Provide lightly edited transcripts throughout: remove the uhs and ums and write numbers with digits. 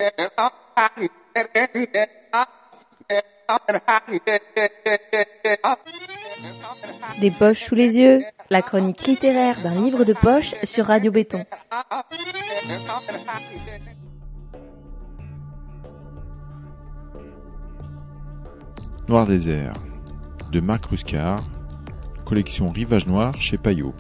Des poches sous les yeux, la chronique littéraire d'un livre de poche sur Radio Béton. Noir désert, de Marc Ruscard, collection Rivage Noir chez Payot.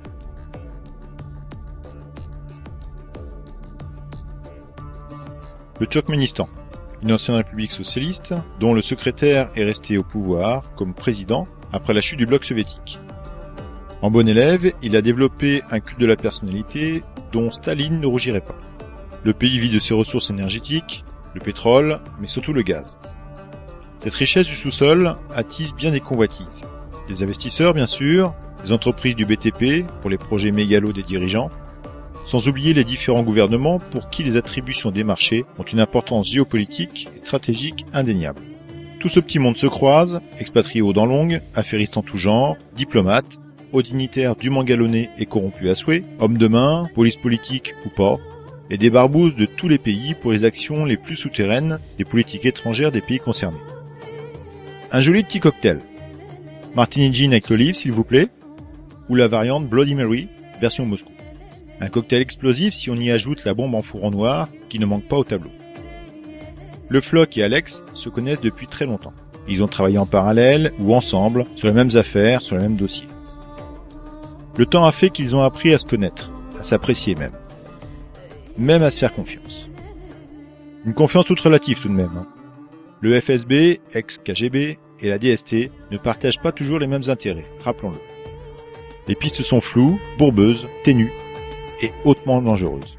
Le Turkménistan, une ancienne république socialiste dont le secrétaire est resté au pouvoir comme président après la chute du bloc soviétique. En bon élève, il a développé un culte de la personnalité dont Staline ne rougirait pas. Le pays vit de ses ressources énergétiques, le pétrole, mais surtout le gaz. Cette richesse du sous-sol attise bien des convoitises. Des investisseurs, bien sûr, des entreprises du BTP pour les projets mégalos des dirigeants, sans oublier les différents gouvernements pour qui les attributions des marchés ont une importance géopolitique et stratégique indéniable. Tout ce petit monde se croise, expatriés aux dents longues, affairistes en tout genre, diplomates, hauts dignitaires dûment galonnés et corrompus à souhait, hommes de main, police politique ou pas, et des barbouzes de tous les pays pour les actions les plus souterraines des politiques étrangères des pays concernés. Un joli petit cocktail. Martini Gin avec l'olive, s'il vous plaît, ou la variante Bloody Mary, version Moscou. Un cocktail explosif si on y ajoute la bombe en fourrant noir qui ne manque pas au tableau. Le Floch et Alex se connaissent depuis très longtemps. Ils ont travaillé en parallèle ou ensemble sur les mêmes affaires, sur les mêmes dossiers. Le temps a fait qu'ils ont appris à se connaître, à s'apprécier même à se faire confiance. Une confiance toute relative tout de même. Le FSB, ex-KGB et la DST ne partagent pas toujours les mêmes intérêts, rappelons-le. Les pistes sont floues, bourbeuses, ténues et hautement dangereuses.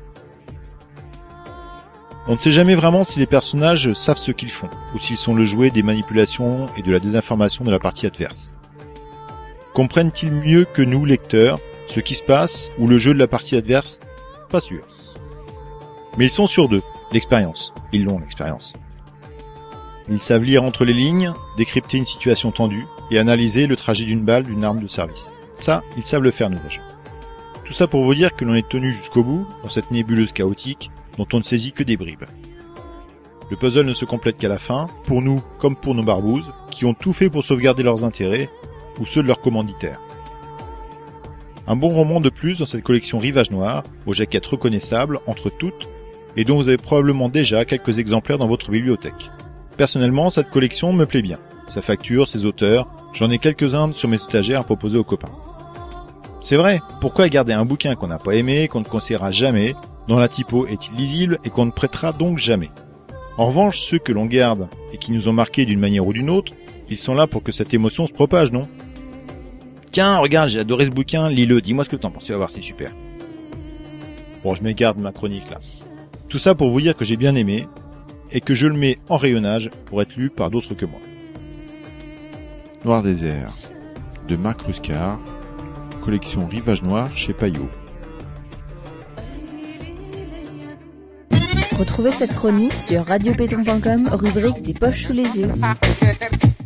On ne sait jamais vraiment si les personnages savent ce qu'ils font, ou s'ils sont le jouet des manipulations et de la désinformation de la partie adverse. Comprennent-ils mieux que nous, lecteurs, ce qui se passe ou le jeu de la partie adverse? Pas sûr. Mais ils sont sûrs d'eux, l'expérience. Ils l'ont, l'expérience. Ils savent lire entre les lignes, décrypter une situation tendue et analyser le trajet d'une balle d'une arme de service. Ça, ils savent le faire, nos agents. Tout ça pour vous dire que l'on est tenu jusqu'au bout dans cette nébuleuse chaotique dont on ne saisit que des bribes. Le puzzle ne se complète qu'à la fin, pour nous comme pour nos barbouzes, qui ont tout fait pour sauvegarder leurs intérêts ou ceux de leurs commanditaires. Un bon roman de plus dans cette collection Rivage Noir, aux jaquettes reconnaissables entre toutes, et dont vous avez probablement déjà quelques exemplaires dans votre bibliothèque. Personnellement, cette collection me plaît bien. Sa facture, ses auteurs, j'en ai quelques-uns sur mes étagères à proposer aux copains. C'est vrai, pourquoi garder un bouquin qu'on n'a pas aimé, qu'on ne conseillera jamais, dont la typo est illisible et qu'on ne prêtera donc jamais? En revanche, ceux que l'on garde et qui nous ont marqués d'une manière ou d'une autre, ils sont là pour que cette émotion se propage, non? Tiens, regarde, j'ai adoré ce bouquin, lis-le, dis-moi ce que t'en penses, tu vas voir, c'est super. Bon, je m'égare de ma chronique là. Tout ça pour vous dire que j'ai bien aimé, et que je le mets en rayonnage pour être lu par d'autres que moi. Noir désert, de Marc Ruscard, collection Rivage Noir chez Payot. Retrouvez cette chronique sur radiobéton.com, rubrique des poches sous les yeux.